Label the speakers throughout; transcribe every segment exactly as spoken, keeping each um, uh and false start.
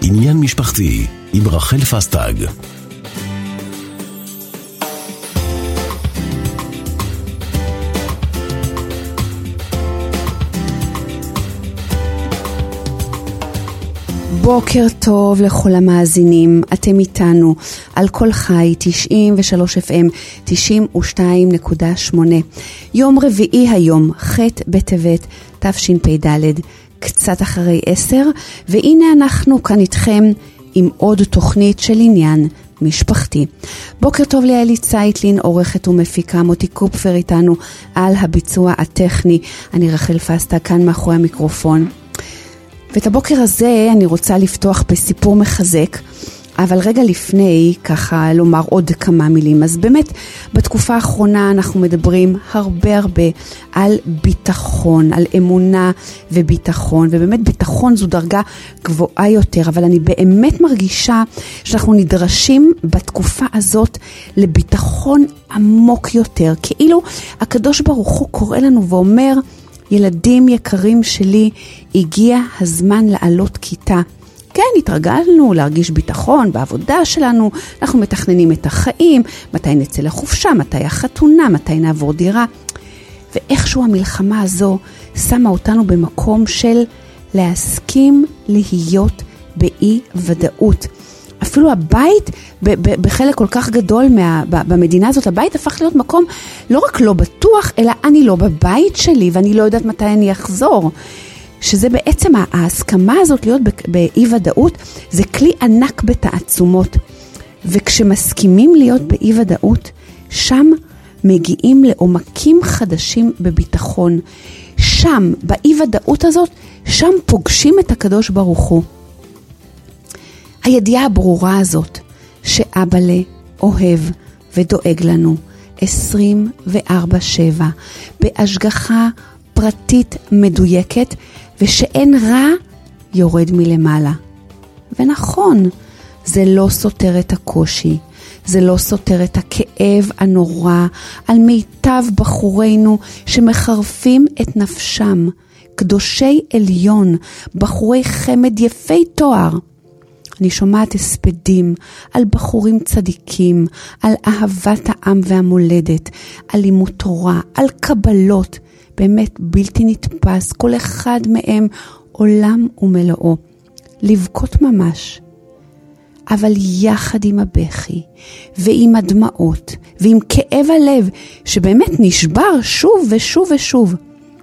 Speaker 1: עניין משפחתי עם רחל פסטג.
Speaker 2: בוקר טוב לכל המאזינים, אתם איתנו על כל חי תשעים ושלוש אף אם תשעים ושתיים נקודה שמונה. יום רביעי היום, ח' בטבת תשפ"ד, קצת אחרי עשר, והנה אנחנו כאן איתכם עם עוד תוכנית של עניין משפחתי. בוקר טוב ליאלי צייטלין, עורכת ומפיקה, מוטי קופפר איתנו על הביצוע הטכני. אני רחל פסטג כאן מאחורי המיקרופון. ואת הבוקר הזה אני רוצה לפתוח בסיפור מחזק, אבל רגע לפני ככה לומר עוד כמה מילים. אז באמת בתקופה האחרונה אנחנו מדברים הרבה הרבה על ביטחון, על אמונה וביטחון, ובאמת ביטחון זו דרגה גבוהה יותר, אבל אני באמת מרגישה שאנחנו נדרשים בתקופה הזאת לביטחון עמוק יותר, כאילו הקדוש ברוך הוא קורא לנו ואומר, ילדים יקרים שלי, הגיע הזמן לעלות כיתה. כן, התרגלנו להרגיש ביטחון בעבודה שלנו, אנחנו מתכננים את החיים, מתי נצא לחופשה, מתי החתונה, מתי נעבור דירה. ואיכשהו המלחמה הזו שמה אותנו במקום של להסכים להיות באי ודאות. אפילו הבית, בחלק כל כך גדול מה, במדינה הזאת, הבית הפך להיות מקום לא רק לא בטוח, אלא אני לא בבית שלי, ואני לא יודעת מתי אני אחזור. שזה בעצם ההסכמה הזאת להיות באי ודאות, זה כלי ענק בתעצומות. וכשמסכימים להיות באי ודאות, שם מגיעים לעומקים חדשים בביטחון. שם, באי ודאות הזאת, שם פוגשים את הקדוש ברוך הוא. הידיעה הברורה הזאת שאבא לה אוהב ודואג לנו עשרים וארבע שבע בהשגחה פרטית מדויקת, ושאין רע יורד מלמעלה. ונכון, זה לא סותר את הקושי, זה לא סותר את הכאב הנורא על מיטב בחורינו שמחרפים את נפשם, קדושי עליון, בחורי חמד יפי תואר. אני שומעת הספדים על בחורים צדיקים, על אהבת העם והמולדת, על לימוד תורה, על קבלות, באמת בלתי נתפס, כל אחד מהם עולם ומלואו, לבכות ממש. אבל יחד עם הבכי ועם הדמעות ועם כאב הלב שבאמת נשבר שוב ושוב ושוב,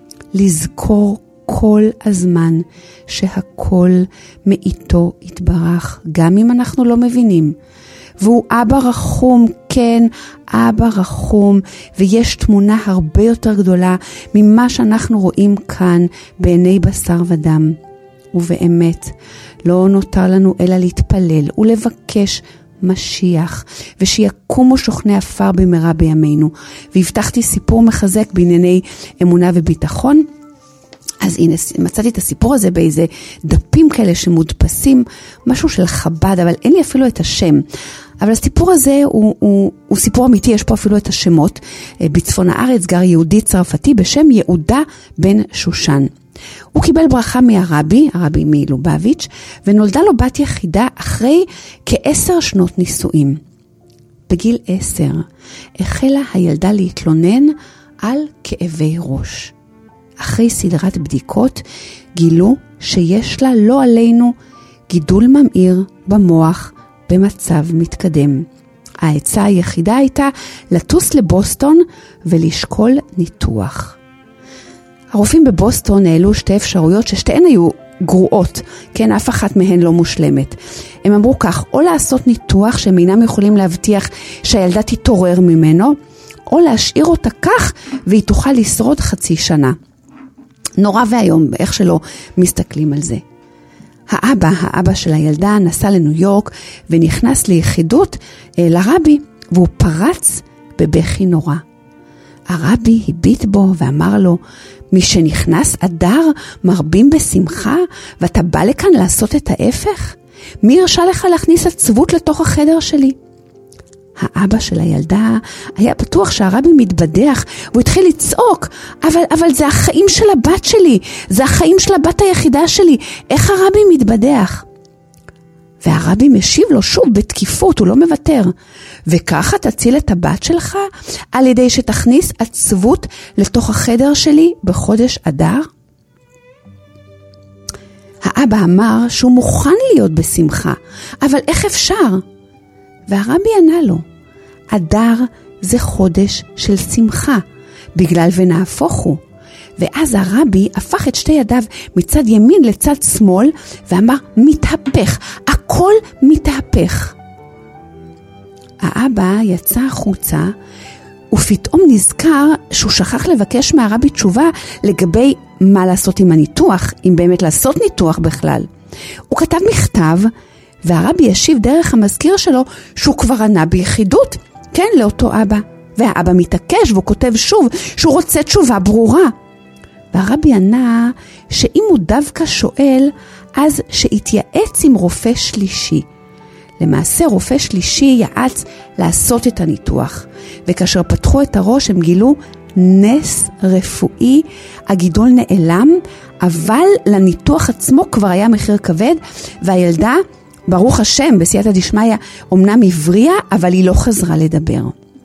Speaker 2: לזכור כל הזמן שהכל מאיתו יתברך, גם אם אנחנו לא מבינים. והוא אבא רחום, כן, אבא רחום, ויש תמונה הרבה יותר גדולה ממה שאנחנו רואים כאן בעיני בשר ודם. ובאמת, לא נותר לנו אלא להתפלל ולבקש משיח, ושיקומו שוכני אפר במהרה בימינו. והבטחתי סיפור מחזק בענייני אמונה וביטחון, אז הנה, מצאתי את הסיפור הזה באיזה דפים כאלה שמודפסים, משהו של חב"ד, אבל אין לי אפילו את השם. אבל הסיפור הזה הוא, הוא, הוא סיפור אמיתי, יש פה אפילו את השמות. בצפון הארץ גר יהודי צרפתי בשם יהודה בן שושן. הוא קיבל ברכה מהרבי, הרבי מלובביץ', ונולדה לו בת יחידה אחרי כעשר שנות נישואים. בגיל עשר החלה הילדה להתלונן על כאבי ראש. אחרי סדרת בדיקות גילו שיש לה לא עלינו גידול ממאיר במוח במצב מתקדם. העצה היחידה הייתה לטוס לבוסטון ולשקול ניתוח. הרופאים בבוסטון העלו שתי אפשרויות ששתיהן היו גרועות, כן, אף אחת מהן לא מושלמת. הם אמרו כך, או לעשות ניתוח שהם אינם יכולים להבטיח שהילדה תתעורר ממנו, או להשאיר אותה כך והיא תוכל לשרוד חצי שנה. נורא והיום, איך שלא מסתכלים על זה. האבא, האבא של הילדה, נסע לניו יורק ונכנס ליחידות לרבי, והוא פרץ בבכי נורא. הרבי הביט בו ואמר לו, מי שנכנס אדר מרבים בשמחה, ואתה בא לכאן לעשות את ההפך? מי הרשה לך להכניס עצבות לתוך החדר שלי? האבא של הילדה היה בטוח שהרבי מתבדח, והוא התחיל לצעוק, אבל, אבל זה החיים של הבת שלי, זה החיים של הבת היחידה שלי, איך הרבי מתבדח? והרבי משיב לו שוב בתקיפות, הוא לא מוותר. וככה תציל את הבת שלך על ידי שתכניס עצבות לתוך החדר שלי בחודש אדר? האבא אמר שהוא מוכן להיות בשמחה, אבל איך אפשר? והרבי ענה לו, אדר זה חודש של שמחה, בגלל ונהפוך הוא. ואז הרבי הפך את שתי ידיו מצד ימין לצד שמאל, ואמר, מתהפך, הכל מתהפך. האבא יצא החוצה, ופתאום נזכר שהוא שכח לבקש מהרבי תשובה לגבי מה לעשות עם הניתוח, אם באמת לעשות ניתוח בכלל. הוא כתב מכתב, והרבי ישיב דרך המזכיר שלו שהוא כבר ענה ביחידות, כן, לאותו אבא. והאבא מתעקש והוא כותב שוב שהוא רוצה תשובה ברורה. והרבי ענה שאם הוא דווקא שואל, אז שיתייעץ עם רופא שלישי. למעשה רופא שלישי יעץ לעשות את הניתוח, וכאשר פתחו את הראש הם גילו נס רפואי, הגידול נעלם, אבל לניתוח עצמו כבר היה מחיר כבד, והילדה, ברוך השם, בסייעתא דשמיא, אמנם הבריאה, אבל היא לא חזרה לדבר.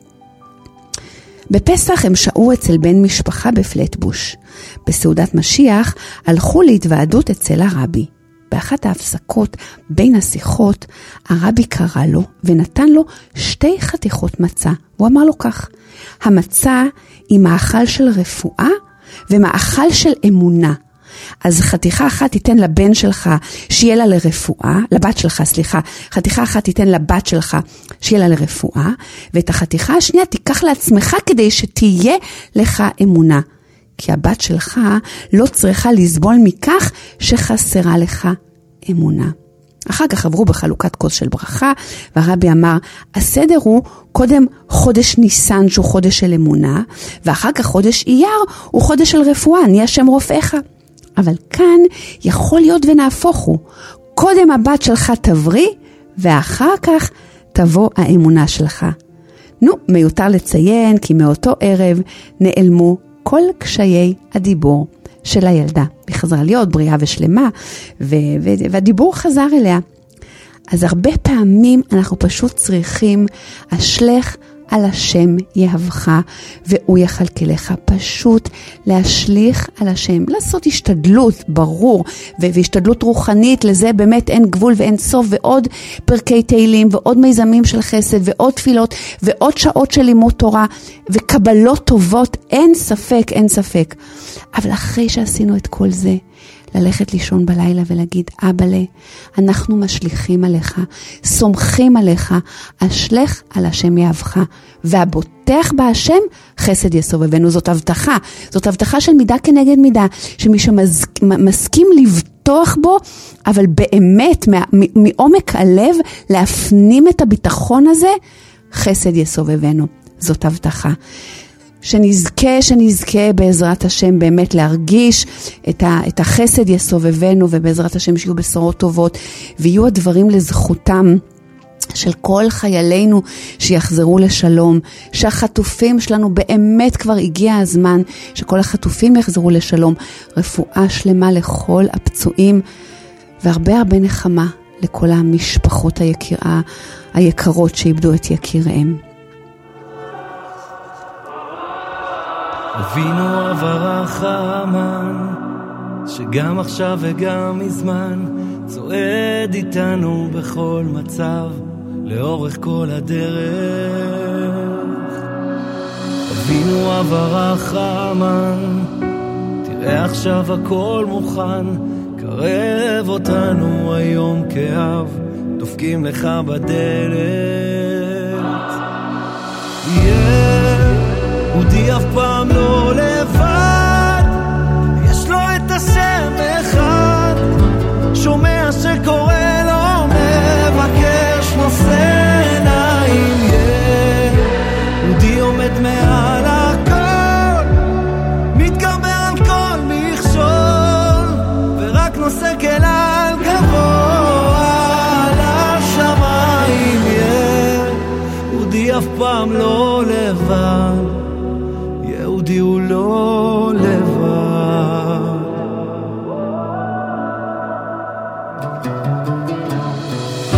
Speaker 2: בפסח הם שהו אצל בן משפחה בפלטבוש. בסעודת משיח הלכו להתוועדות אצל הרבי. באחת ההפסקות בין השיחות, הרבי קרא לו ונתן לו שתי חתיכות מצה. הוא אמר לו כך, המצה היא מאכל של רפואה ומאכל של אמונה. אז חתיכה אחת תיתן לבן שלך שיהיה לה לרפואה, לבת שלך, סליחה, חתיכה אחת תיתן לבת שלך שיהיה לה לרפואה, ואת החתיכה השנייה תיקח לעצמך כדי שתהיה לך אמונה. כי הבת שלך לא צריכה לסבול מכך שחסרה לך אמונה. אחר כך עברו בחלוקת כוס של ברכה, והרבי אמר, הסדר הוא קודם חודש ניסן שהוא חודש של אמונה, ואחר כך חודש אייר הוא חודש של רפואה, אני השם רופאיך. אבל כאן יכול להיות ונהפוך הוא. קודם הבת שלך תבריא, ואחר כך תבוא האמונה שלך. נו, מיותר לציין כי מאותו ערב נעלמו כל קשיי הדיבור של הילדה. היא חזרה להיות בריאה ושלמה, ו- ו- והדיבור חזר אליה. אז הרבה פעמים אנחנו פשוט צריכים, אשלך על השם יהבך והוא יחלקלך, פשוט להשליך על השם, לעשות השתדלות, ברור, והשתדלות רוחנית, לזה באמת אין גבול ואין סוף, ועוד פרקי תהילים, ועוד מיזמים של חסד, ועוד תפילות, ועוד שעות של לימוד תורה, וקבלות טובות, אין ספק, אין ספק. אבל אחרי שעשינו את כל זה, ללכת לישון בלילה ולהגיד, אבאלה, אנחנו משליכים עליך, סומכים עליך, אשלך על השם יהבך, והבוטח בהשם חסד יסובבנו. זאת הבטחה, זאת הבטחה של מידה כנגד מידה, שמי שמסכים לבטוח בו, אבל באמת מעומק הלב להפנים את הביטחון הזה, חסד יסובבנו. זאת הבטחה. שנזכה, שנזכה בעזרת השם באמת להרגיש את, ה, את החסד יסובבנו, ובעזרת השם שיהיו בשורות טובות, ויהיו הדברים לזכותם של כל חיילינו שיחזרו לשלום, שהחטופים שלנו באמת כבר הגיע הזמן, שכל החטופים יחזרו לשלום, רפואה שלמה לכל הפצועים, והרבה הרבה נחמה לכל המשפחות היקרה, היקרות שאיבדו את יקיריהם.
Speaker 3: אבינו אברך האמן, שגם עכשיו וגם מזמן צועד איתנו בכל מצב, לאורך כל הדרך. אבינו אברך האמן, תראה עכשיו הכל מוכן, קרב אותנו היום כאב, דופקים לך בדלת. יהודי אף פעם לא לבד, יש לו את השם אחד, שומע שקורא לו, מבקש נושא עיניים. יהודי עומד מעל הכל, מתגבר על כל מכשול, ורק נושא כלל גבוה לשמיים. יהודי אף פעם לא לבד, יהודי הוא לא לבד.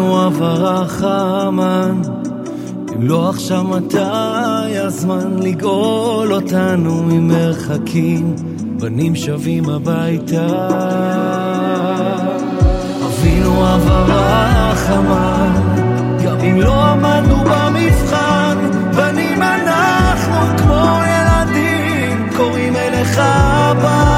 Speaker 3: אבינו אברח המן, אם לא עכשיו מתי הזמן לגאול אותנו ממרחקים, בנים שבים הביתה. אבינו אברח המן, גם אם לא עמדנו במבחן, בנים אנחנו כמו ילדים, קוראים אליך אבא.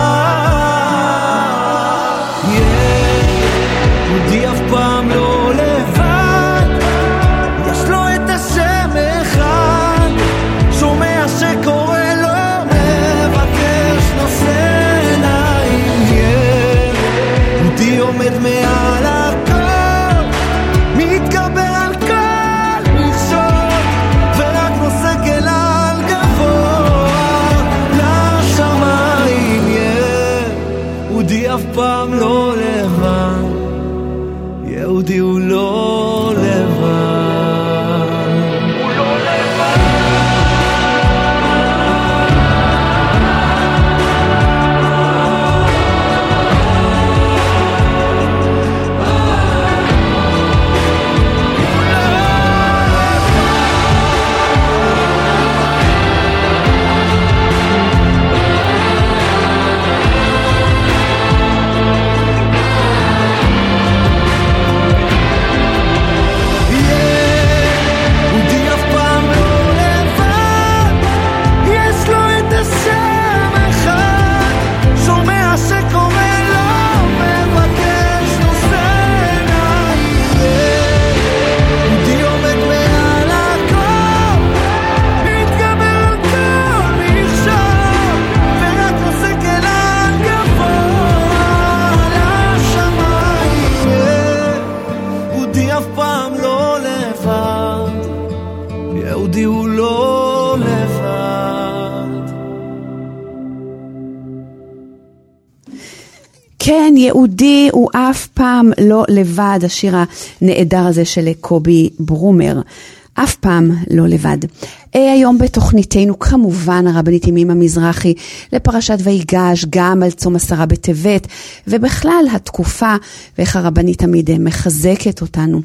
Speaker 3: יהודי אף פעם לא לבד, יש לו את השם אחד, שומע שקורא לו, מבקש נושא עיניים. יהודי עומד מעל הכל, מתגבר על כל מכשול, ורק נושא גלל גבוה לשמיים. יהודי אף פעם לא לבד, יהודי הוא לא לבד.
Speaker 2: כן, יהודי הוא אף פעם לא לבד, השיר הנהדר הזה של קובי ברומר, אף פעם לא לבד. היום בתוכניתנו כמובן הרבנית ימימה מזרחי לפרשת ויגש, גם על צום עשרה בטבת, ובכלל התקופה ואיך הרבנית תמיד מחזקת אותנו.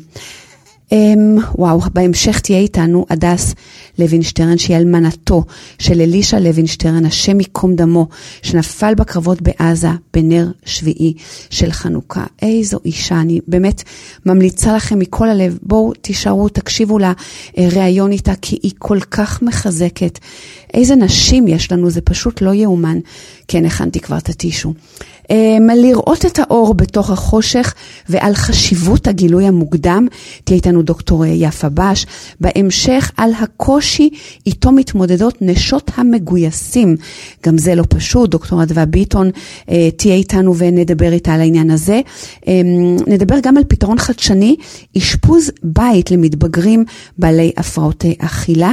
Speaker 2: וואו, בהמשך תהיה איתנו הדס לוינשטרן, שהיא אלמנתו של אלישע לוינשטרן, השם ייקום דמו, שנפל בקרבות בעזה בנר שביעי של חנוכה. איזו אישה, אני באמת ממליצה לכם מכל הלב, בואו תישארו, תקשיבו לראיון איתה, כי היא כל כך מחזקת. איזה נשים יש לנו, זה פשוט לא יאומן. כן, הכנתי כבר תתישו. לראות את האור בתוך החושך ועל חשיבות הגילוי המוקדם, תהיה איתנו דוקטור יפה בש. בהמשך על הקושי איתו מתמודדות נשות המגויסים, גם זה לא פשוט, דוקטור אדווה ביטון תהיה איתנו ונדבר איתה על העניין הזה. נדבר גם על פתרון חדשני, אשפוז בית למתבגרים בעלי הפרעות אכילה,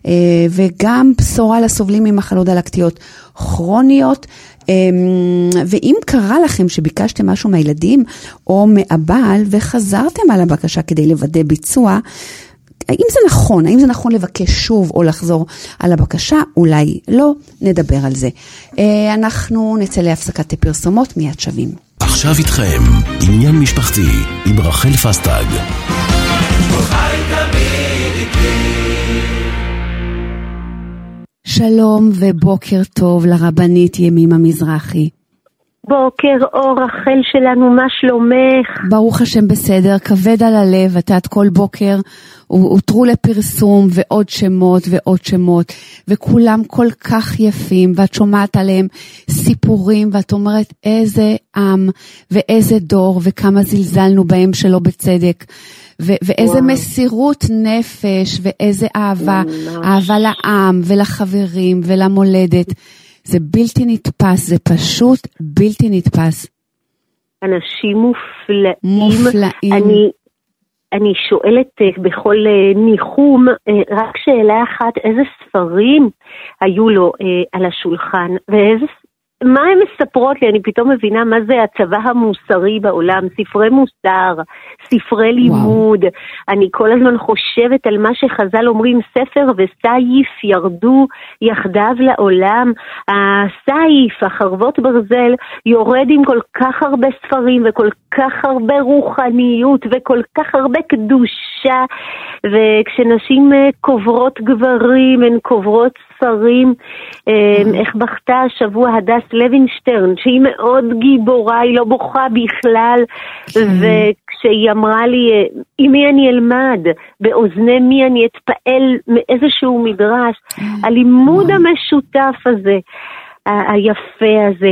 Speaker 2: וגם בשורה לסובלים ממחלות דלקתיות כרוניות. ואם קרה לכם שביקשתם משהו מהילדים או מהבעל וחזרתם על הבקשה כדי לוודא ביצוע, האם זה נכון? האם זה נכון לבקש שוב או לחזור על הבקשה? אולי לא, נדבר על זה. אנחנו נצא להפסקת פרסומות, מיד שווים.
Speaker 1: עכשיו איתכם, עניין משפחתי עם רחל פסטג.
Speaker 2: שלום ובוקר טוב לרבנית ימימה מזרחי.
Speaker 4: בוקר אור רחל שלנו, מה שלומך?
Speaker 2: ברוך השם בסדר, כבד על הלב, את כל בוקר הותרו לפרסום ועוד שמות ועוד שמות, וכולם כל כך יפים, ואת שומעת עליהם סיפורים, ואת אומרת איזה עם ואיזה דור, וכמה זלזלנו בהם שלא בצדק, ו- ואיזה וואו. מסירות נפש, ואיזה אהבה, ממש. אהבה לעם ולחברים ולמולדת. זה בלתי נתפס, זה פשוט בלתי נתפס.
Speaker 4: אנשים מופלאים.
Speaker 2: מופלאים.
Speaker 4: אני, אני שואלת בכל ניחום, רק שאלה אחת, איזה ספרים היו לו על השולחן, ואיזה מה הן מספרות לי? אני פתאום מבינה מה זה הצבא המוסרי בעולם, ספרי מוסר, ספרי לימוד. וואו. אני כל הזמן חושבת על מה שחז"ל אומרים, ספר וסייף ירדו יחדיו לעולם. הסייף, החרבות ברזל, יורד עם כל כך הרבה ספרים וכל כך הרבה רוחניות וכל כך הרבה קדושה, וכשנשים קוברות גברים, הן קוברות ספרים. איך בכתה השבוע הדס לוינשטרן, שהיא מאוד גיבורה, היא לא בוכה בכלל, וכשהיא אמרה לי, עם מי אני אלמד, באוזני מי אני אתפעל מאיזשהו מדרש, הלימוד המשותף הזה, היפה הזה,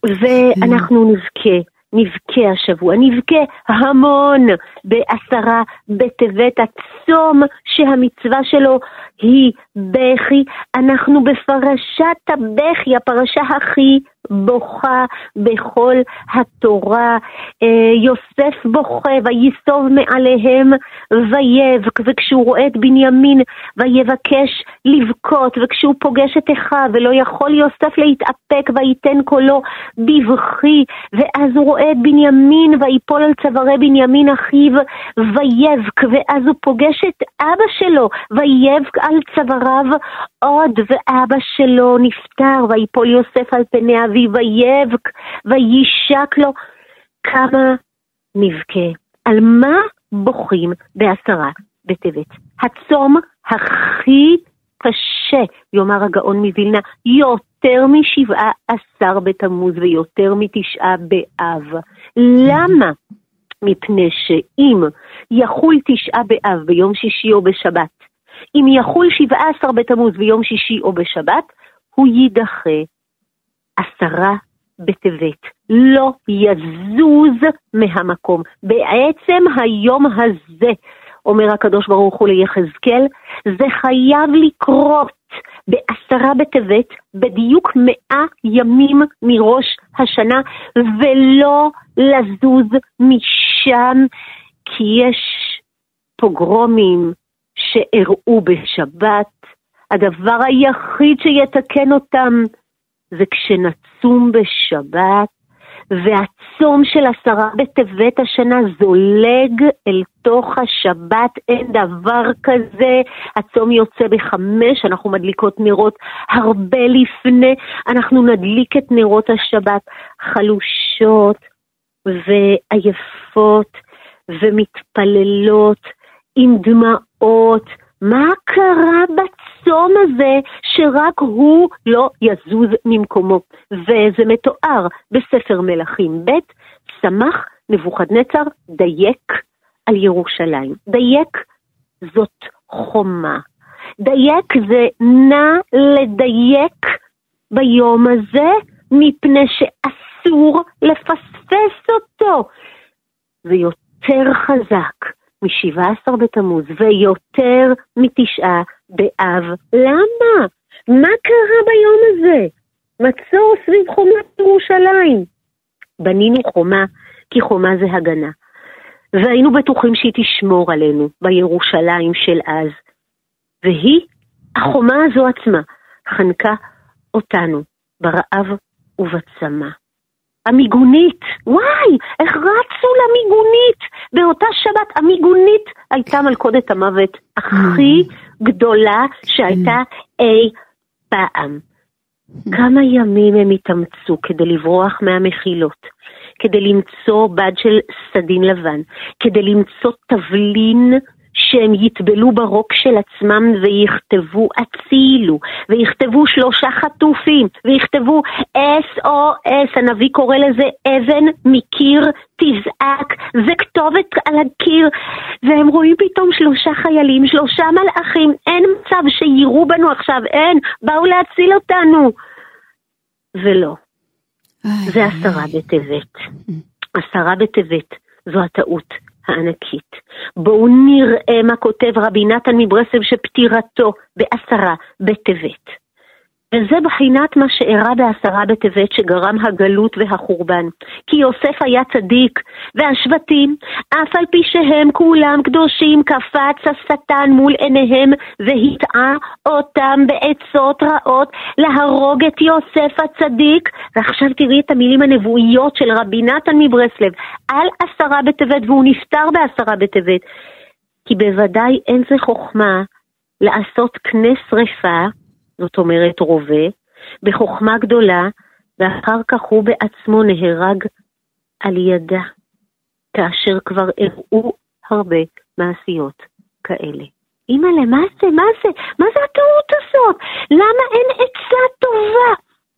Speaker 4: ואנחנו נבכה. נבכה השבוע, נבכה המון בעשרה בטבת, הצום שהמצווה שלו היא בכי. אנחנו בפרשת הבכי, הפרשה הכי בוכה בכל התורה. יוסף בוכה וייסוב מעליהם ויבק, וכשהוא רואה את בנימין ויבקש לבכות, וכשהוא פוגש את אחיו ולא יכול יוסף להתאפק וייתן קולו בבכי, ואז הוא רואה את בנימין ויפול על צווארי בנימין אחיו ויבק, ואז הוא פוגש את אבא שלו ויבק על צוואריו עוד, ואבא שלו נפטר ויפול יוסף על פני אביו ויבק וישק לו. כמה נבכה. על מה בוכים בעשרה בטבת? הצום הכי קשה, יאמר הגאון מווילנה, יותר משבעה עשר בתמוז ויותר מתשעה באב. למה? מפני שאם יחול תשעה באב ביום שישי או בשבת, אם יחול שבעה עשר בתמוז ביום שישי או בשבת, הוא יידחה עשרה בטבת, לא יזוז מהמקום. בעצם היום הזה, אומר הקדוש ברוך הוא ליחזקאל, זה חייב לקרות בעשרה בטבת, בדיוק מאה ימים מראש השנה, ולא לזוז משם, כי יש פוגרומים שאירעו בשבת. הדבר היחיד שיתקן אותם זה כשנצום בשבת, והצום של עשרה בטבת השנה זולג אל תוך השבת. אין דבר כזה. הצום יוצא בחמש, אנחנו מדליקות נרות הרבה לפני, אנחנו נדליק את נרות השבת חלושות ועייפות ומתפללות עם דמעות. מה קרה בצום הזה שרק הוא לא יזוז ממקומו? וזה מתואר בספר מלכים ב', שמח נבוכדנצר דייק על ירושלים. דייק זאת חומה. דייק זה נא לדייק ביום הזה, מפני שאסור לפספס אותו. זה יותר חזק מ-שבעה עשר בתמוז ויותר מתשעה באב. למה? מה קרה ביום הזה? מצור סביב חומת ירושלים. בנינו חומה כי חומה זה הגנה, והיינו בטוחים שהיא תשמור עלינו בירושלים של אז, והיא, החומה הזו עצמה, חנקה אותנו ברעב ובצמא. המיגונית, וואי, איך רצו למיגונית באותה שבת. המיגונית הייתה מלכודת המוות הכי גדולה שהייתה אי פעם. כמה ימים הם התאמצו כדי לברוח מהמחילות, כדי למצוא בד של סדין לבן, כדי למצוא תבלין שהם יטבלו ברוק של עצמם ויכתבו הצילו, ויכתבו שלושה חטופים, ויכתבו אס או אס, הנביא קורא לזה אבן מקיר תזעק, זה כתובת על הקיר, והם רואים פתאום שלושה חיילים, שלושה מלאכים, אין מצב שיראו בנו עכשיו, אין, באו להציל אותנו. ולא, זה עשרה בטבת. עשרה בטבת, זו הטעות הענקית. בואו נראה מה כותב רבי נתן מברסלב שפטירתו בעשרה בטבת. וזה בחינת מה שאירע בעשרה בטבת שגרם הגלות והחורבן. כי יוסף היה צדיק, והשבטים, אף על פי שהם כולם קדושים, קפץ השטן מול עיניהם והטעה אותם בעצות רעות להרוג את יוסף הצדיק. ועכשיו תראי את המילים הנבואיות של רבי נתן מברסלב על עשרה בטבת, והוא נפטר בעשרה בטבת. כי בוודאי אין זה חוכמה לעשות כנס שריפה, זאת אומרת רובה, בחוכמה גדולה, ואחר כך הוא בעצמו נהרג על ידה, כאשר כבר הראו הרבה מעשיות כאלה. אמא, למה זה? מה זה? מה זה הטעות הזאת? למה אין עצה טובה?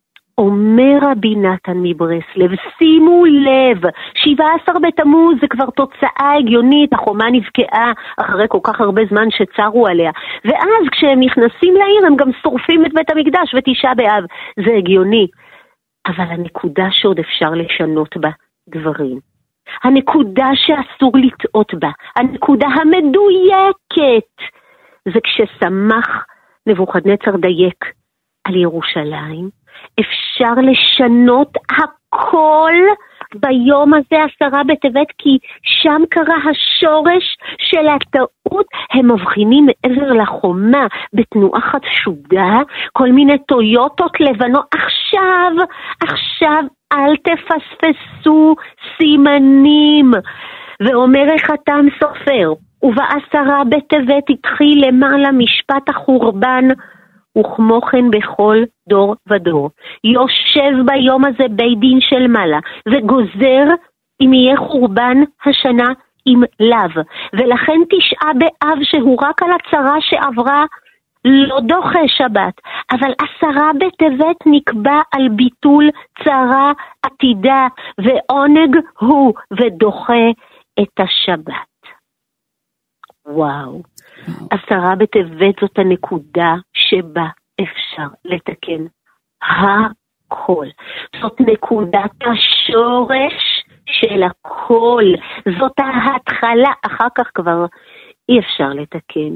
Speaker 4: אומר רבי נתן מברסלב, שימו לב, שבעה עשר בתמוז זה כבר תוצאה הגיונית, החומה נבקעה אחרי כל כך הרבה זמן שצרו עליה, ואז כשהם נכנסים לעיר הם גם שורפים את בית המקדש ותשעה באב, זה הגיוני, אבל הנקודה שעוד אפשר לשנות בה דברים, הנקודה שאסור לטעות בה, הנקודה המדויקת, זה כששמח נבוכדנצר דייק על ירושלים, אפשר לשנות הכל ביום הזה עשרה בטבת, כי שם קרה השורש של הטעות. הם מבחינים מעבר לחומה בתנועה חשודה, כל מיני טויוטות לבנות. עכשיו, עכשיו אל תפספסו סימנים. ואומר החתם סופר, ובעשרה בטבת התחיל למעלה משפט החורבן, וכמו כן בכל דור ודור. יושב ביום הזה בית דין של מעלה, וגוזר אם יהיה חורבן השנה עם לב. ולכן תשעה באב שהוא רק על הצרה שעברה, לא דוחה שבת. אבל עשרה בטבת נקבע על ביטול צרה עתידה, ועונג הוא ודוחה את השבת. וואו. עשרה בטבת זאת הנקודה שבה אפשר לתקן הכל. זאת נקודת השורש של הכל. זאת ההתחלה, אחר כך כבר אי אפשר לתקן.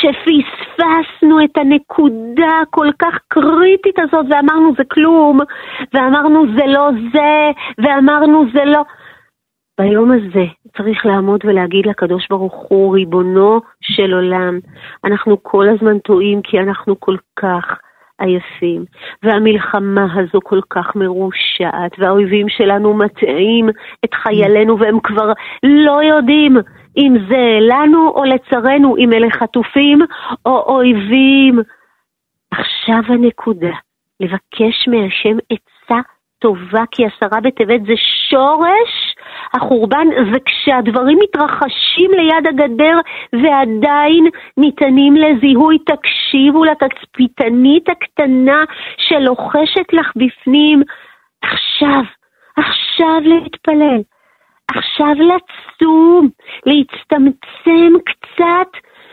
Speaker 4: כשפספסנו את הנקודה כל כך קריטית הזאת ואמרנו זה כלום, ואמרנו זה לא זה, ואמרנו זה לא... ביום הזה צריך לעמוד ולהגיד לקדוש ברוך הוא, ריבונו של עולם, אנחנו כל הזמן טועים כי אנחנו כל כך עייפים, והמלחמה הזו כל כך מרושעת, והאויבים שלנו מטעים את חיילינו, והם כבר לא יודעים אם זה לנו או לצרנו, אם אלה חטופים או אויבים. עכשיו הנקודה, לבקש מהשם עצה טובה, כי עשרה בטבת זה שורש החורבן, זה כשהדברים מתרחשים ליד הגדר ועדיין ניתנים לזיהוי. תקשיבו לתצפיתנית הקטנה שלוחשת לך בפנים, עכשיו, עכשיו להתפלל, עכשיו לצום, להצטמצם קצת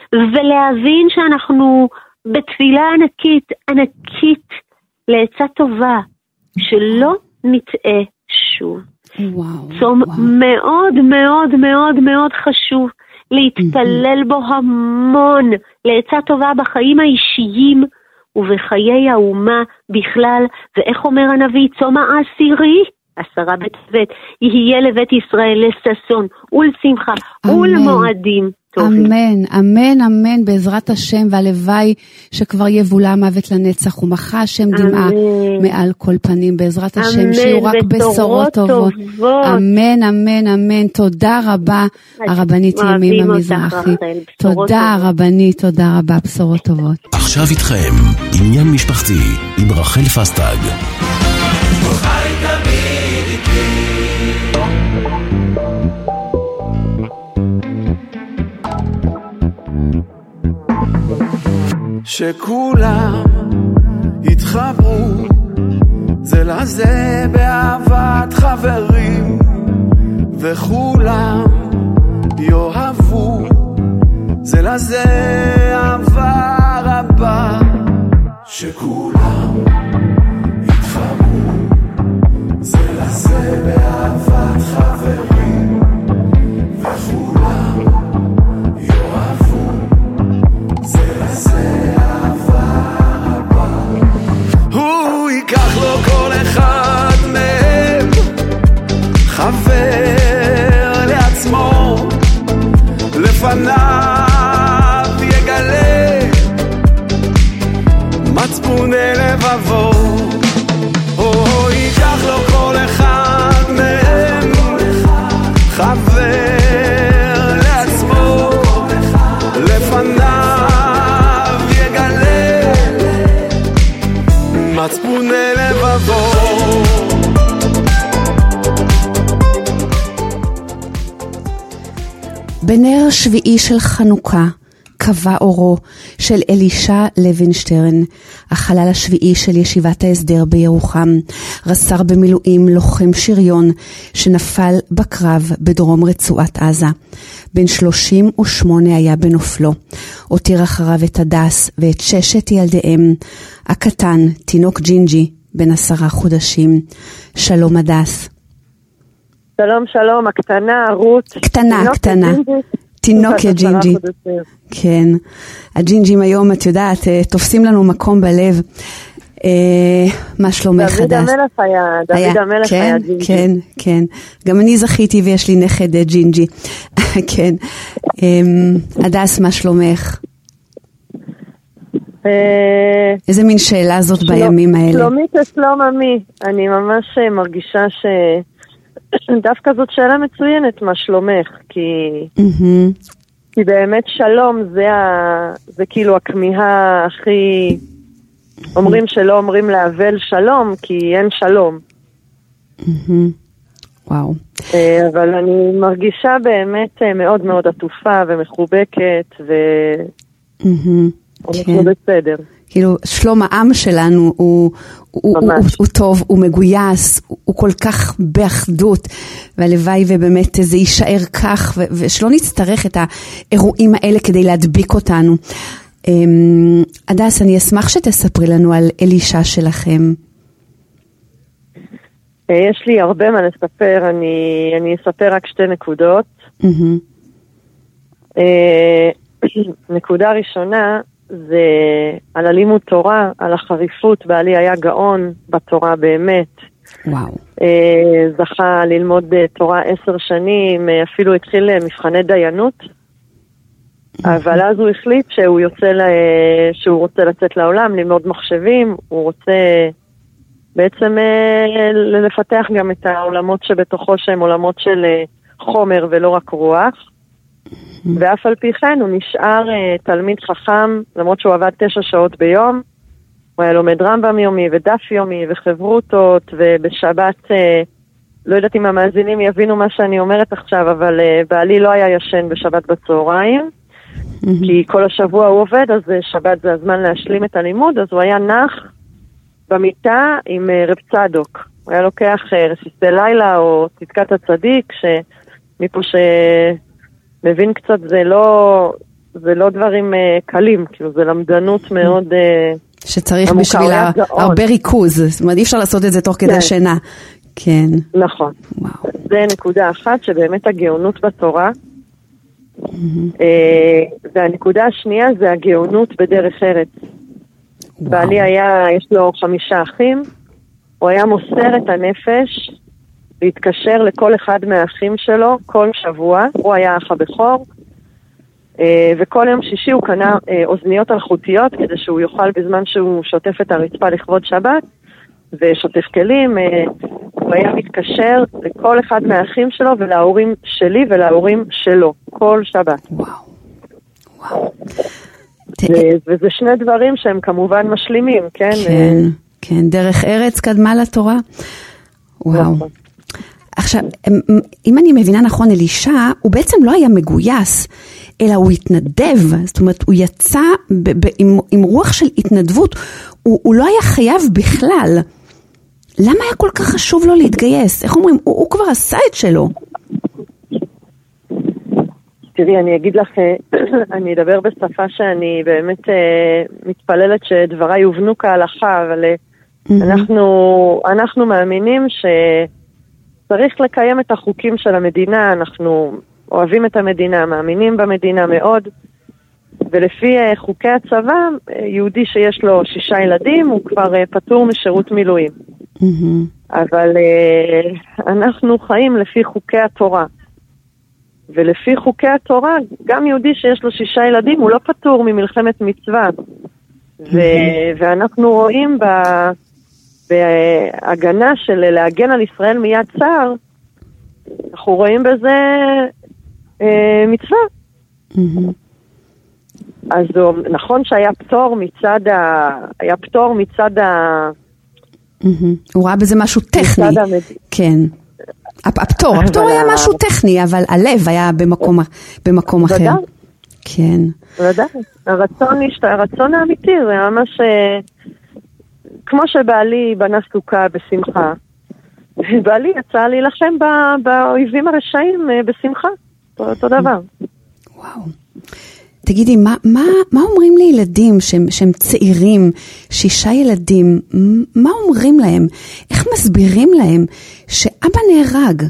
Speaker 4: ולהבין שאנחנו בתפילה ענקית, ענקית לעצה טובה, שלא נטעה שוב.
Speaker 2: וואו,
Speaker 4: צום
Speaker 2: וואו.
Speaker 4: מאוד מאוד מאוד מאוד חשוב, להתפלל בו המון, לעצה טובה בחיים האישיים ובחיי האומה בכלל. ואיך אומר הנביא, צום העשירי, עשרה בטבת, יהיה לבית ישראל לששון ולשמחה ולמועדים טובים.
Speaker 2: אמן, אמן, אמן, בעזרת השם, והלוואי שכבר יבולה מוות לנצח, ומחה השם דמעה מעל כל פנים, בעזרת השם,
Speaker 4: אמן,
Speaker 2: שיהיו רק בשורות טובות. טובות. אמן, אמן, אמן, תודה רבה, הרבנית ימימה מזרחי. תודה רבנית, תודה רבה, בשורות טובות.
Speaker 1: עכשיו איתכם, עניין משפחתי, עם רחל פסטג.
Speaker 3: שכולם יתחברו זה לזה באהבת חברים, וכולם יאהבו זה לזה אהבה רבה. שכולם יתחברו זה לזה באהבת חברים, וכולם יאהבו זה לזה אהבה רבה. לפניו יגלה מצפון לבבו, או ייקח לו כל אחד מהם חבר לעצמו, לפניו יגלה מצפון לבבו.
Speaker 2: בנר שביעי של חנוכה קבע אורו של אלישע לוינשטרן, החלל השביעי של ישיבת ההסדר בירוחם, רס"ר במילואים לוחם שריון שנפל בקרב בדרום רצועת עזה. בן שלושים ושמונה היה בנופלו. הותיר אחריו את הדס ואת ששת ילדיהם. הקטן, תינוק ג'ינג'י, בן עשרה חודשים. שלום הדס.
Speaker 5: שלום שלום, הקטנה, רות.
Speaker 2: קטנה, קטנה. תינוקת ג'ינג'י. כן. הג'ינג'ים היום, את יודעת, תופסים לנו מקום בלב. מה שלומך הדס?
Speaker 5: דוד המלך היה, דוד המלך היה ג'ינג'י. כן,
Speaker 2: כן. גם אני זכיתי ויש לי נכד ג'ינג'י. כן. הדס, מה שלומך? איזה מין שאלה זאת בימים האלה?
Speaker 5: שלומית אסלום עמי. אני ממש מרגישה ש... דווקא זאת שאלה מצוינת, מה שלומך, כי, mm-hmm. כי באמת שלום זה, ה, זה כאילו הכמיהה הכי, אומרים שלא אומרים להבל שלום, כי אין שלום.
Speaker 2: Mm-hmm. וואו.
Speaker 5: אבל אני מרגישה באמת מאוד מאוד עטופה ומחובקת, ואנחנו mm-hmm. בסדר.
Speaker 2: כאילו, שלום העם שלנו הוא, הוא, הוא, הוא, הוא טוב, הוא מגויס, הוא, הוא כל כך באחדות, והלוואי ובאמת זה יישאר כך, ו, ושלא נצטרך את האירועים האלה כדי להדביק אותנו. הדס, אני אשמח שתספרי לנו על אלישע שלכם.
Speaker 5: יש לי הרבה מה לספר, אני, אני אספר רק שתי נקודות. Mm-hmm. נקודה ראשונה, זה על הלימוד תורה, על החריפות. בעלי היה גאון בתורה באמת.
Speaker 2: וואו.
Speaker 5: זכה ללמוד תורה עשר שנים, אפילו התחיל מבחני דיינות. אבל אז הוא החליט שהוא יוצא ל... שהוא רוצה לצאת לעולם, ללמוד מחשבים. הוא רוצה בעצם לפתח גם את העולמות שבתוכו שהם עולמות של חומר ולא רק רוח. ואף על פי כן הוא נשאר uh, תלמיד חכם, למרות שהוא עבד תשע שעות ביום. הוא היה לומד רמב"ם יומי ודף יומי וחברותות, ובשבת, uh, לא יודעת אם המאזינים יבינו מה שאני אומרת עכשיו, אבל uh, בעלי לא היה ישן בשבת בצהריים, mm-hmm. כי כל השבוע הוא עובד, אז uh, שבת זה הזמן להשלים את הלימוד, אז הוא היה נח במיטה עם uh, רב צדוק. הוא היה לוקח uh, רסיסי לילה או צדקת הצדיק, שמפה ש... מבין קצת, זה לא, זה לא דברים uh, קלים, כאילו זה למדנות מאוד uh,
Speaker 2: שצריך בשביל הרבה ריכוז, זאת אומרת אי אפשר לעשות את זה תוך כדי שינה. כן.
Speaker 5: נכון. וואו. זה נקודה אחת שבאמת הגאונות בתורה, mm-hmm. uh, והנקודה השנייה זה הגאונות בדרך ארץ. וואו. בעלי היה, יש לו חמישה אחים, הוא היה מוסר את הנפש, להתקשר לכל אחד מהאחים שלו כל שבוע. הוא היה אח הבכור, וכל יום שישי הוא קנה אוזניות אלחוטיות כדי שהוא יוכל בזמן שהוא שוטף את הרצפה לכבוד שבת ושוטף כלים. הוא היה מתקשר לכל אחד מהאחים שלו ולהורים שלי ולהורים שלו כל שבת.
Speaker 2: וואו. וואו.
Speaker 5: וזה שני דברים שהם כמובן משלימים, כן?
Speaker 2: כן, כן. דרך ארץ קדמה לתורה. וואו. עכשיו, אם אני מבינה נכון, אלישע, הוא בעצם לא היה מגויס, אלא הוא התנדב, זאת אומרת, הוא יצא ב- ב- עם, עם רוח של התנדבות, הוא, הוא לא היה חייב בכלל. למה היה כל כך חשוב לו להתגייס? איך אומרים? הוא, הוא כבר עשה את שלו.
Speaker 5: תראי, אני אגיד לך, אני אדבר בשפה שאני באמת מתפללת שדבריי יובנו כהלכה, אבל mm-hmm. אנחנו, אנחנו מאמינים ש... צריך לקיים את החוקים של המדינה, אנחנו אוהבים את המדינה, מאמינים במדינה מאוד, ולפי חוקי הצבא, יהודי שיש לו שישה ילדים, הוא כבר פטור משירות מילואים. Mm-hmm. אבל אנחנו חיים לפי חוקי התורה. ולפי חוקי התורה, גם יהודי שיש לו שישה ילדים, הוא לא פטור ממלחמת מצווה. ו- ואנחנו רואים ב- בהגנה של להגן על ישראל מיד צער, אנחנו רואים בזה אה, מצווה. אז נכון שהיה פטור מצד ה... היה פטור מצד ה...
Speaker 2: הוא ראה בזה משהו טכני. כן. הפטור, הפטור היה משהו טכני, אבל הלב היה במקום אחר. כן.
Speaker 5: ודאי. הרצון האמיתי, זה ממש... כמו שבעלי בנה סוכה בשמחה, בעלי יצא להילחם באויבים הרשעים בשמחה. אותו דבר.
Speaker 2: וואו. תגידי, מה, מה, מה אומרים לילדים שהם, שהם צעירים, שישה ילדים, מה אומרים להם? איך מסבירים להם שאבא נהרג?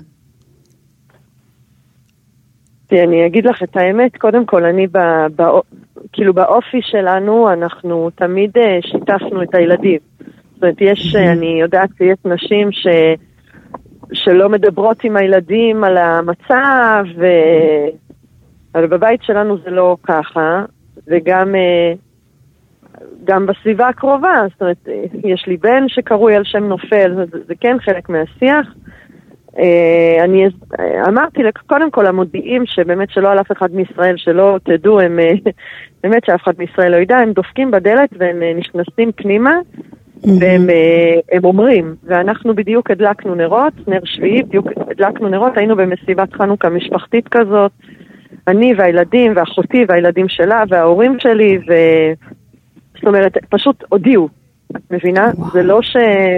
Speaker 5: אני אגיד לך את האמת, קודם כל, אני ב, ב, כאילו באופי שלנו, אנחנו תמיד שיתפנו את הילדים. זאת אומרת, יש, אני יודעת שיש נשים ש, שלא מדברות עם הילדים על המצב, ו... אבל בבית שלנו זה לא ככה, וגם גם בסביבה הקרובה, זאת אומרת, יש לי בן שקרוי על שם נופל, זה, זה כן חלק מהשיח. אני אמרתי, קודם כל המודיעים שבאמת שלא על אף אחד מישראל, שלא תדעו, הם באמת שאף אחד מישראל לא ידע, הם דופקים בדלת והם נכנסים פנימה, והם הם אומרים, ואנחנו בדיוק הדלקנו נרות, נר שביעי, בדיוק הדלקנו נרות, היינו במסיבת חנוכה משפחתית כזאת, אני והילדים ואחותי והילדים שלה וההורים שלי, ו... זאת אומרת, פשוט הודיעו, את מבינה? וואו. זה לא ש...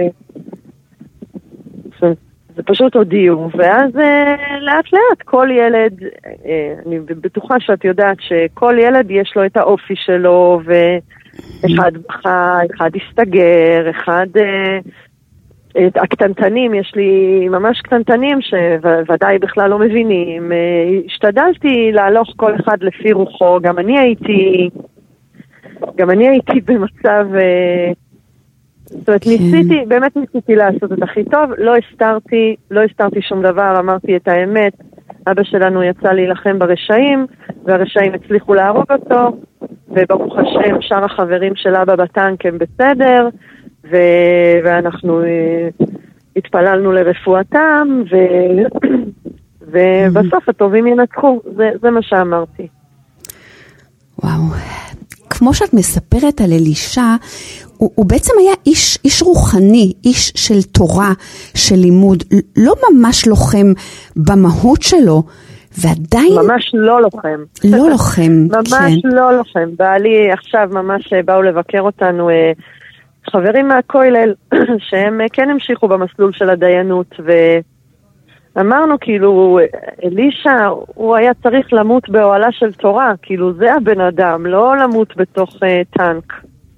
Speaker 5: זה פשוט הודיעו, ואז לאט לאט כל ילד, אני בטוחה שאת יודעת שכל ילד יש לו את האופי שלו, ואחד בכה, אחד הסתגר, אחד... הקטנטנים, יש לי ממש קטנטנים שוודאי בכלל לא מבינים. השתדלתי להלוך כל אחד לפי רוחו, גם אני הייתי, גם אני הייתי במצב, זאת אומרת, ניסיתי, באמת ניסיתי לעשות את הכי טוב, לא הסתרתי, לא הסתרתי שום דבר, אמרתי את האמת, אבא שלנו יצא להילחם ברשעים, והרשעים הצליחו להרוג אותו, וברוך השם, שאר החברים של אבא בטנק הם בסדר, ו- ואנחנו uh, התפללנו לרפואתם, ו- ובסוף הטובים ינצחו, זה, זה מה שאמרתי.
Speaker 2: וואו, כמו שאת מספרת על אלישע, הוא, הוא בעצם היה איש, איש רוחני, איש של תורה, של לימוד, לא ממש לוחם במהות שלו, ועדיין...
Speaker 5: ממש לא לוחם.
Speaker 2: לא לוחם,
Speaker 5: ממש
Speaker 2: כן.
Speaker 5: לא לוחם. בעלי עכשיו ממש באו לבקר אותנו... חברים מהכולל, שהם כן המשיכו במסלול של הדיינות, ואמרנו כאילו, אלישע, הוא היה צריך למות באוהלה של תורה, כאילו זה הבן אדם, לא למות בתוך uh, טנק.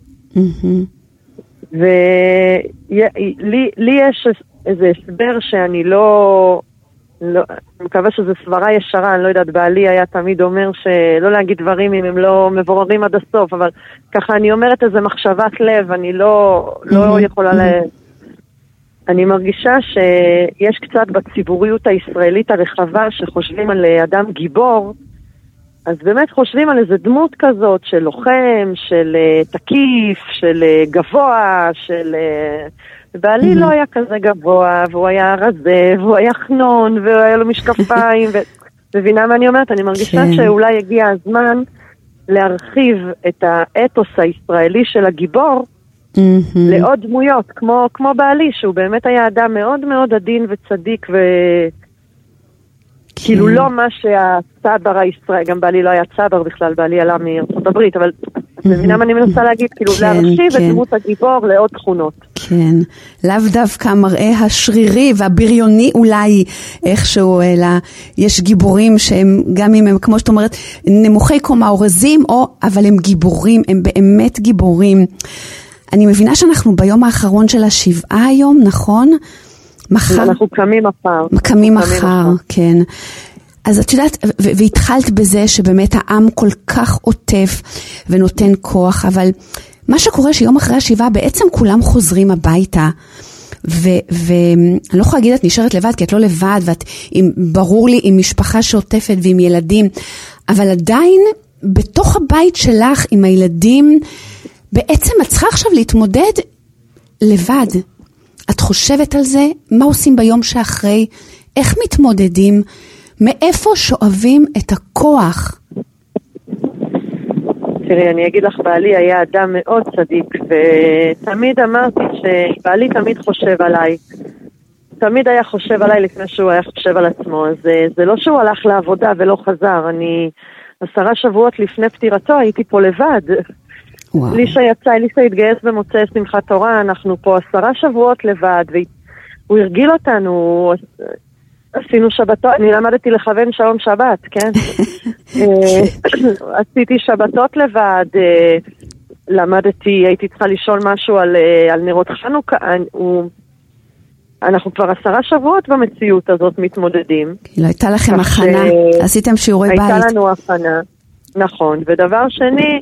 Speaker 5: ולי לי יש איזה הסבר שאני לא, לא, אני מקווה שזה סברה ישרה, אני לא יודעת, בעלי היה תמיד אומר שלא להגיד דברים אם הם לא מבוררים עד הסוף, אבל ככה אני אומרת איזה מחשבת לב, אני לא, לא יכולה ל... אני מרגישה שיש קצת בציבוריות הישראלית הרחבה שחושבים על אדם גיבור, אז באמת חושבים על איזה דמות כזאת של לוחם, של תקיף, של גבוה, של... בעלי לא היה כזה גבוה, והוא היה רזה, והוא היה חנון, והיה לו משקפיים, ומבינה מה אני אומרת? אני מרגישה שאולי הגיע הזמן להרחיב את האתוס הישראלי של הגיבור לעוד דמויות, כמו, כמו בעלי, שהוא באמת היה אדם מאוד מאוד עדין וצדיק, וכאילו לא מה שהצבר הישראלי, גם בעלי לא היה צבר בכלל, בעלי עלה מארצות הברית, אבל מבינה מה אני מנסה להגיד, כאילו להרחיב את דמות הגיבור לעוד תכונות.
Speaker 2: כן, לאו דווקא המראה השרירי והבריוני אולי איכשהו, אלא יש גיבורים שהם גם אם הם, כמו שאת אומרת, נמוכי קומה או רזים, או, אבל הם גיבורים, הם באמת גיבורים. אני מבינה שאנחנו ביום האחרון של השבעה היום, נכון? מחר?
Speaker 5: אנחנו קמים מחר.
Speaker 2: קמים מחר, כן. אז את יודעת, והתחלת בזה שבאמת העם כל כך עוטף ונותן כוח, אבל מה שקורה שיום אחרי השבעה בעצם כולם חוזרים הביתה, ואני לא יכולה להגיד את נשארת לבד, כי את לא לבד, ואת עם, ברור לי עם משפחה שעוטפת ועם ילדים, אבל עדיין בתוך הבית שלך עם הילדים, בעצם את צריכה עכשיו להתמודד לבד. את חושבת על זה? מה עושים ביום שאחרי? איך מתמודדים? מאיפה שואבים את הכוח?
Speaker 5: תראי, אני אגיד לך, בעלי היה אדם מאוד צדיק, ותמיד אמרתי שבעלי תמיד חושב עליי. תמיד היה חושב עליי לפני שהוא היה חושב על עצמו. אז זה לא שהוא הלך לעבודה ולא חזר. אני עשרה שבועות לפני פטירתו הייתי פה לבד. וואו. לישה יצא, לישה התגייס במוצאי שמחת תורה, אנחנו פה עשרה שבועות לבד, והוא הרגיל אותנו, עשינו שבתות, אני למדתי לכוון שעון שבת, כן? עשיתי שבתות לבד, למדתי, הייתי צריכה לשאול משהו על, על נרות חנוכה, אנחנו כבר עשרה שבועות במציאות הזאת מתמודדים. כאילו הייתה לכם הכנה,
Speaker 2: עשיתם שיעורי בית.
Speaker 5: הייתה לנו הכנה, נכון, ודבר שני,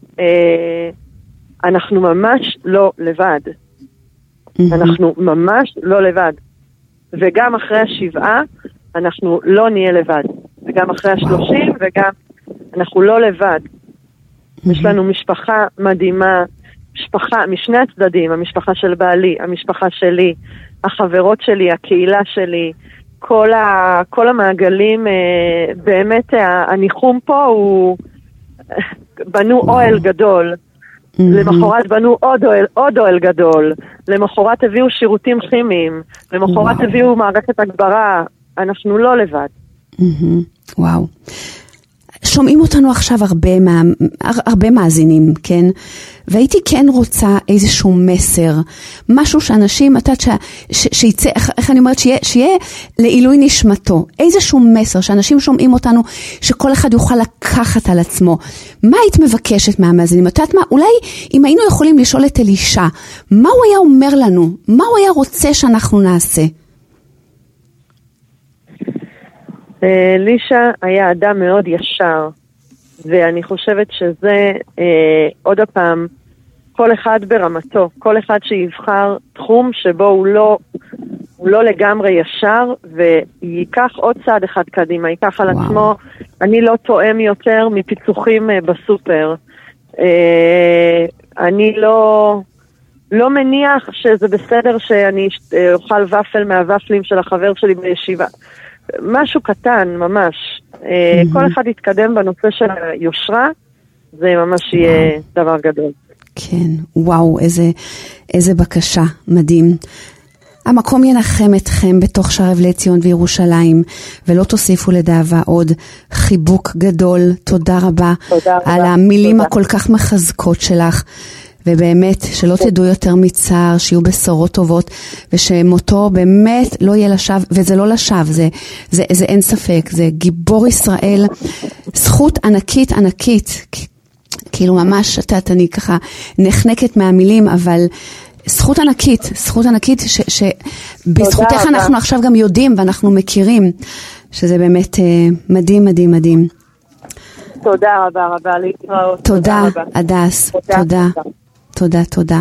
Speaker 5: אנחנו ממש לא לבד. אנחנו ממש לא לבד. וגם אחרי השבעה, אנחנו לא נהיה לבד. וגם אחרי השלושים, וגם אנחנו לא לבד. יש לנו משפחה מדהימה, משפחה משני הצדדים, המשפחה של בעלי, המשפחה שלי, החברות שלי, הקהילה שלי, כל, ה, כל המעגלים, באמת הניחום פה הוא, בנו אוהל גדול. למחרת בנו עוד אוהל, עוד אוהל גדול, למחרת הביאו שירותים כימיים, למחרת הביאו מערכת הגברה, אנחנו לא לבד.
Speaker 2: וואו. שומעים אותנו עכשיו הרבה, מה, הרבה מאזינים, כן? והייתי כן רוצה איזשהו מסר, משהו שאנשים, את יודעת, שיצא, איך, איך אני אומרת, שיהיה, שיהיה לעילוי נשמתו, איזשהו מסר שאנשים שומעים אותנו, שכל אחד יוכל לקחת על עצמו. מה היית מבקשת מהמאזינים? את יודעת מה? אולי אם היינו יכולים לשאול את אלישע, מה הוא היה אומר לנו? מה הוא היה רוצה שאנחנו נעשה?
Speaker 5: אלישע היה אדם מאוד ישר, ואני חושבת שזה אה, עוד הפעם, כל אחד ברמתו, כל אחד שיבחר תחום שבו הוא לא, הוא לא לגמרי ישר, ויקח עוד צעד אחד קדימה, ייקח על עצמו, אני לא תואם יותר מפיצוחים אה, בסופר, אה, אני לא, לא מניח שזה בסדר שאני אוכל ופל מהוופלים של החבר שלי בישיבה. משהו קטן, ממש. Mm-hmm. כל אחד יתקדם בנושא של היושרה, זה ממש וואו. יהיה דבר גדול.
Speaker 2: כן, וואו, איזה, איזה בקשה, מדהים. המקום ינחם אתכם בתוך שער אבלי ציון וירושלים, ולא תוסיפו לדאבה עוד. חיבוק גדול, תודה רבה.
Speaker 5: תודה רבה.
Speaker 2: על המילים
Speaker 5: תודה.
Speaker 2: הכל כך מחזקות שלך. ובאמת, שלא תדעו יותר מצער, שיהיו בשורות טובות, ושמותו באמת לא יהיה לשווא, וזה לא לשווא, זה, זה, זה אין ספק, זה גיבור ישראל, זכות ענקית ענקית, כאילו ממש, את, אני ככה נחנקת מהמילים, אבל זכות ענקית, זכות ענקית, ש, שבזכותך אנחנו עכשיו גם יודעים, ואנחנו מכירים, שזה באמת מדהים, מדהים, מדהים.
Speaker 5: תודה רבה רבה, להתראות.
Speaker 2: תודה, הדס, תודה. תודה, תודה.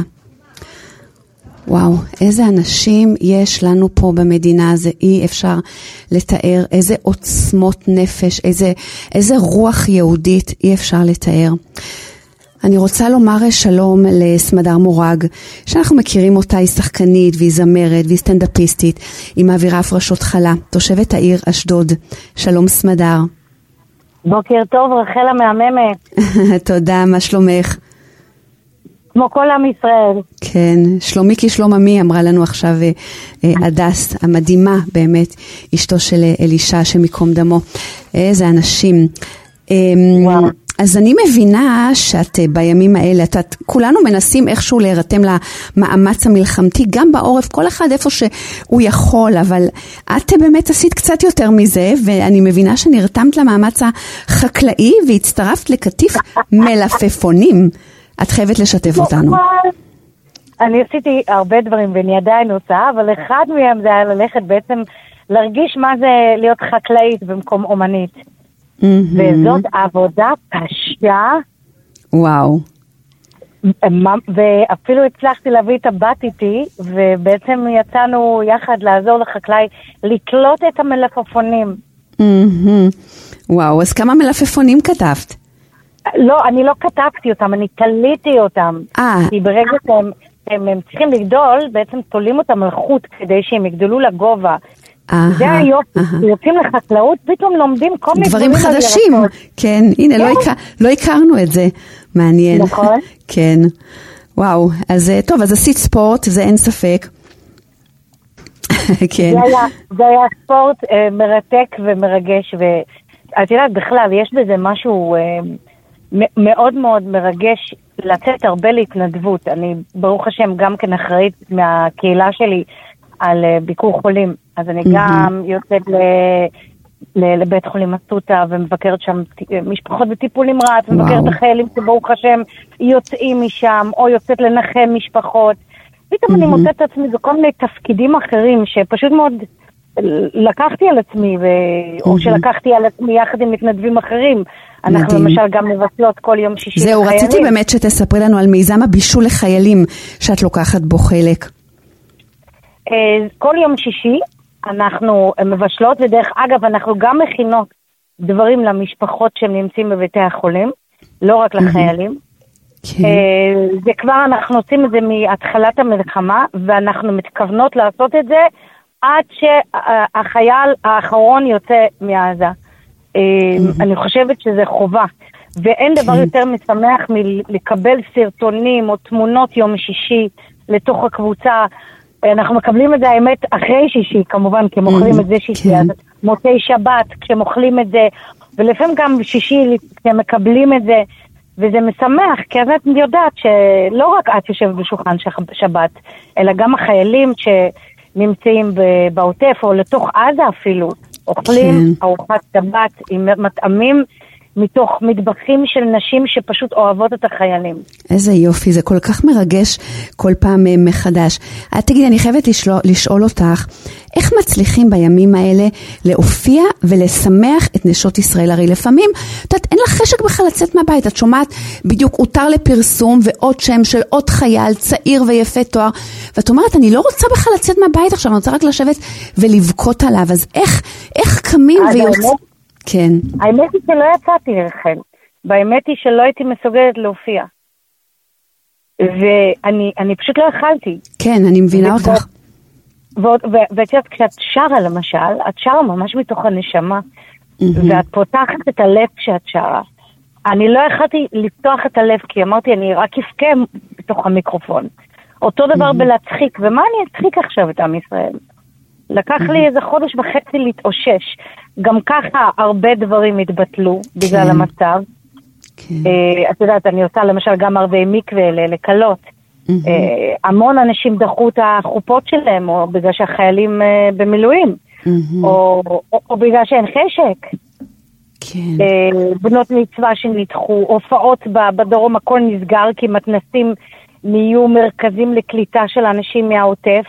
Speaker 2: וואו, איזה אנשים יש לנו פה במדינה, זה אי אפשר לתאר, איזה עוצמות נפש, איזה, איזה רוח יהודית אי אפשר לתאר. אני רוצה לומר שלום לסמדר מורג, שאנחנו מכירים אותה, היא שחקנית והיא זמרת והיא סטנדאפיסטית, היא מעבירה הפרשות חלה, תושבת העיר אשדוד. שלום סמדר.
Speaker 6: בוקר טוב, רחל המהממת.
Speaker 2: תודה, מה שלומך?
Speaker 6: כמו כל עם ישראל.
Speaker 2: כן, שלומי כשלום עמי, אמרה לנו עכשיו הדס, המדהימה באמת, אשתו של אלישע, שמקום דמו. איזה אנשים. וואו. אז אני מבינה שאת בימים האלה, את, כולנו מנסים איכשהו להירתם למאמץ המלחמתי, גם בעורף, כל אחד איפה שהוא יכול, אבל את באמת עשית קצת יותר מזה, ואני מבינה שנרתמת למאמץ החקלאי, והצטרפת לכתיף מלפפונים. את חייבת לשתף אותנו.
Speaker 6: אני עשיתי הרבה דברים, ואני עדיין עושה, אבל אחד מהם זה היה ללכת בעצם, להרגיש מה זה להיות חקלאית במקום אומנית. וזאת עבודה קשה.
Speaker 2: וואו.
Speaker 6: ואפילו הצלחתי להביא את הבת איתי, ובעצם יצאנו יחד לעזור לחקלאי לקלוט את המלפפונים.
Speaker 2: וואו, אז כמה מלפפונים כתבת?
Speaker 6: לא, אני לא כתבתי אותם, אני תליתי אותם. כי ברגע שהם הם, הם צריכים לגדול, בעצם תולים אותם על חוט כדי שהם יגדלו לגובה. זה היופי, יוצאים לחקלאות, פתאום לומדים כל מיני
Speaker 2: דברים חדשים. כן, הנה, לא הכרנו את זה. מעניין.
Speaker 6: נכון.
Speaker 2: כן. וואו, אז טוב, אז עשית ספורט, זה אין ספק. כן.
Speaker 6: זה היה ספורט מרתק ומרגש, ואת יודעת, בכלל, יש בזה משהו מאוד מאוד מרגש, לצאת הרבה להתנדבות. אני, ברוך השם, גם כן אחראית מהקהילה שלי על ביקור חולים. אז אני גם יוצאת לבית חולים אסותא ומבקרת שם משפחות בטיפול נמרץ, ומבקרת החיילים שברוך השם יוצאים משם, או יוצאת לנחם משפחות. פתאום אני מוצאת את עצמי בכל מיני תפקידים אחרים שפשוט מאוד לקחתי על עצמי, או שלקחתי על עצמי יחד עם מתנדבים אחרים. אנחנו למשל גם מבצעות כל יום שישי לחיילים.
Speaker 2: זהו, רציתי באמת שתספרי לנו על מיזם הבישול לחיילים שאת לוקחת בו חלק.
Speaker 6: כל יום שישי אנחנו מבשלות, ודרך אגב אנחנו גם מכינות דברים למשפחות שהם נמצאים בביתי החולים, לא רק לחיילים. זה כבר, אנחנו עושים את זה מהתחלת המלחמה, ואנחנו מתכוונות לעשות את זה עד שהחייל האחרון יוצא מעזה. אני חושבת שזה חובה, ואין דבר יותר משמח מלקבל סרטונים או תמונות יום שישי לתוך הקבוצה. אנחנו מקבלים את זה, האמת, אחרי שישי, כמובן, כי מוכלים את זה שישי, אז מוצאי שבת, כשמוכלים את זה, ולפעמים גם שישי, כשמקבלים את זה, וזה משמח, כי אז את יודעת שלא רק את יושבת בשולחן שבת, אלא גם החיילים שנמצאים בעוטף, או לתוך עזה אפילו, אוכלים ארוחת שבת עם מטעמים, מתוך מטבחים של נשים שפשוט אוהבות את החיילים.
Speaker 2: איזה יופי, זה כל כך מרגש כל פעם מחדש. תגידי, אני חייבת לשאול, לשאול אותך, איך מצליחים בימים האלה להופיע ולשמח את נשות ישראל? הרי לפעמים, את יודעת, אין לך חשק בכלל לצאת מהבית, את שומעת בדיוק הותר לפרסום ועוד שם של עוד חייל צעיר ויפה תואר, ואת אומרת, אני לא רוצה בכלל לצאת מהבית עכשיו, אני רוצה רק לשבת ולבכות עליו, אז איך, איך קמים ויוצאים? כן.
Speaker 6: האמת היא שלא יצאתי לכם. באמת היא שלא הייתי מסוגלת להופיע. ואני אני פשוט לא יכלתי.
Speaker 2: כן, אני מבינה אותך.
Speaker 6: ואת יודעת, כשאת שרה למשל, את שרה ממש מתוך הנשמה, ואת פותחת את הלב כשאת שרה. אני לא יכלתי לפתוח את הלב, כי אמרתי, אני רק אבכה בתוך המיקרופון. אותו דבר בלהצחיק, ומה אני אצחיק עכשיו את עם ישראל? לקח לי איזה חודש וחצי להתאושש. גם ככה הרבה דברים התבטלו בגלל המצב. את יודעת, אני עושה למשל גם ערבי מקווה לקלות. המון אנשים דחו את החופות שלהם, או בגלל שהחיילים במילואים, או בגלל שאין חשק. בנות מצווה שנדחו, הופעות בדרום, הכל נסגר, כי מתנסים נהיו מרכזים לקליטה של אנשים מהעוטף.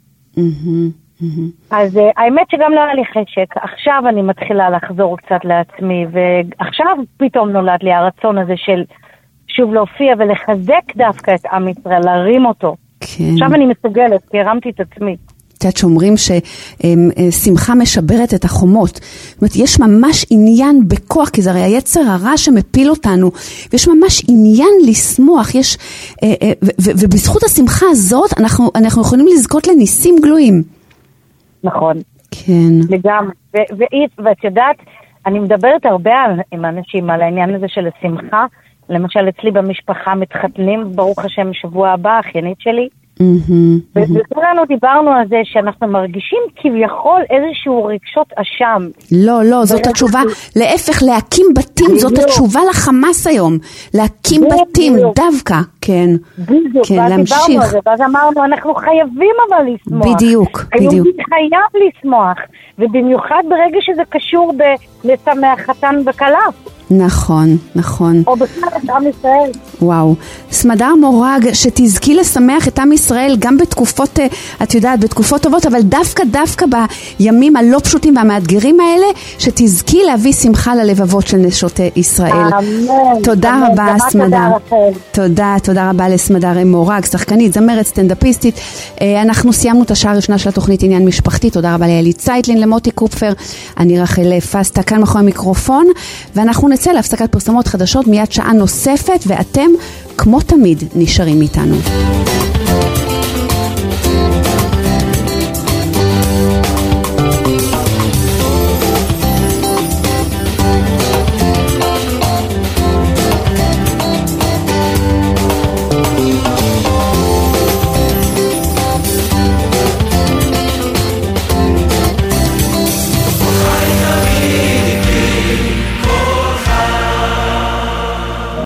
Speaker 6: אז האמת שגם לא היה לי חשק. עכשיו אני מתחילה לחזור קצת לעצמי, ועכשיו פתאום נולד לי הרצון הזה של שוב להופיע ולחזק דווקא את עם ישראל, להרים אותו. עכשיו אני מסוגלת, כי הרמתי את עצמי.
Speaker 2: את יודעת שאומרים ששמחה משברת את החומות. זאת אומרת, יש ממש עניין בכוח, כי זה הרי היצר הרע שמפיל אותנו, ויש ממש עניין לשמוח, יש, ובזכות השמחה הזאת אנחנו, אנחנו יכולים לזכות לניסים גלויים.
Speaker 6: נכון.
Speaker 2: כן.
Speaker 6: לגמרי. ואת יודעת, אני מדברת הרבה עם אנשים על העניין הזה של השמחה. למשל, אצלי במשפחה מתחתנים, ברוך השם, שבוע הבא, אחיינית שלי. וכולנו דיברנו על זה שאנחנו מרגישים כביכול איזשהו רגשות אשם.
Speaker 2: לא, לא, זאת התשובה. להפך, להקים בתים, זאת התשובה לחמאס היום. להקים בתים, דווקא. כן.
Speaker 6: בדיוק, ואז דיברנו על זה, ואז אמרנו, אנחנו חייבים אבל לשמוח.
Speaker 2: בדיוק, בדיוק.
Speaker 6: היהודי חייב לשמוח, ובמיוחד ברגע שזה קשור לשמח חתן וכלה.
Speaker 2: נכון, נכון.
Speaker 6: או בכלל את עם ישראל.
Speaker 2: וואו. סמדר מורג, שתזכי לשמח את עם ישראל. ישראל, גם בתקופות, את יודעת, בתקופות טובות, אבל דווקא, דווקא בימים הלא פשוטים והמאתגרים האלה, שתזכי להביא שמחה ללבבות של נשות ישראל.
Speaker 6: אמן.
Speaker 2: תודה
Speaker 6: אמן.
Speaker 2: רבה, סמדר. תודה, תודה רבה לסמדר מורג, שחקנית, זמרת, סטנדאפיסטית. אנחנו סיימנו את השעה הראשונה של התוכנית עניין משפחתי. תודה רבה לאלי צייטלין, למוטי קופפר, אני רחל פסטה, כאן מאחורי המיקרופון, ואנחנו נצא להפסקת פרסומות חדשות מיד שעה נוספת, ואתם, כמו תמיד, נשארים איתנו.